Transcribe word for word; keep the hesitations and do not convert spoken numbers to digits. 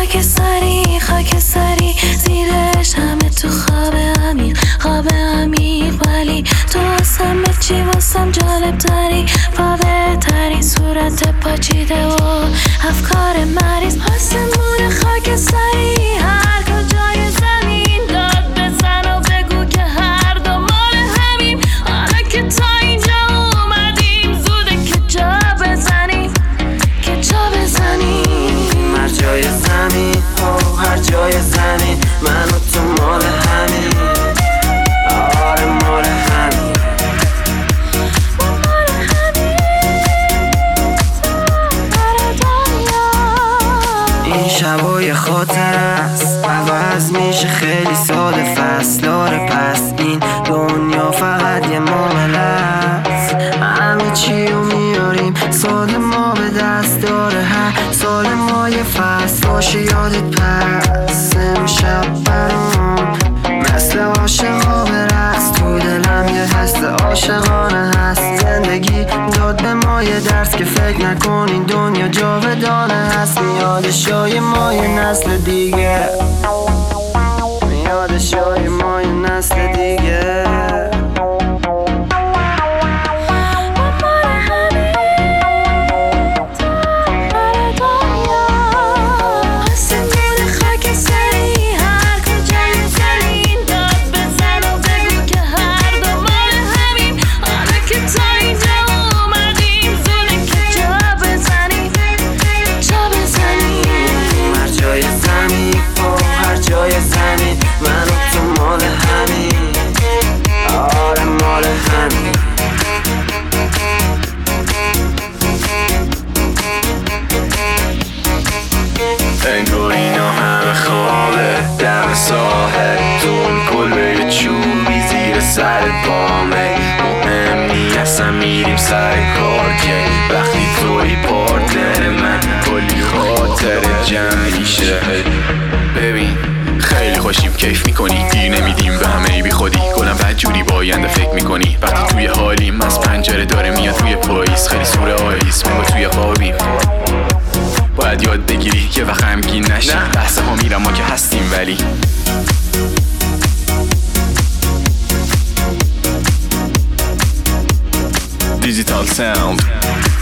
خاکستری خاکستری زیرش همه تو خواب عمیق خواب عمیق ولی تو واسم چی واسم جالب تری پا بهتری صورت پاچیده و افکار مریض آسمون خاکستری هر کجای زمین داد بزن و بگو که هر دو مال همیم حالا که تا اینجا اومدیم زوده که جا بزنیم که جا بزنیم هر جای زمین او هر جای زمین من و تو مال همین آره مال همین این شبای خاطر است عوض میشه خیلی ساده فصلاره پس این دنیا فقط یه معامله است همه چی رو میاریم سال ما به دست داره هر سال ما یه فصل باشه یادت پس امشب برام مثل عاشقا به رقص تو دلم یه حس عاشقانه هست زندگی داد به ما یه درس که فکر نکن این دنیا جاودانه هست میاد شای ما یه نسل دیگه میاد شای ما یه نسل دیگه من و تو مال همین آره مال همین انگار اینا همه خوابه دم ساحل تو اون کلبه چوبی زیر سر بامه مهم نی اصلا میریم سر کار که وقتی توی پارتنر من کلی خاطر جمع میشه ببین خیلی خوشیم کیف میکنی گیر نمیدیم به همه بی خودی گلم بد جوری با آینده فکر میکنی وقتی توی حالیم از پنجره داره میاد توی پاییز خیلی سوره آیس ما توی خوابیم باید یاد بگیری که وقت غمگین نشی لحظه ها میرم ما که هستیم ولی دیجیتال ساوند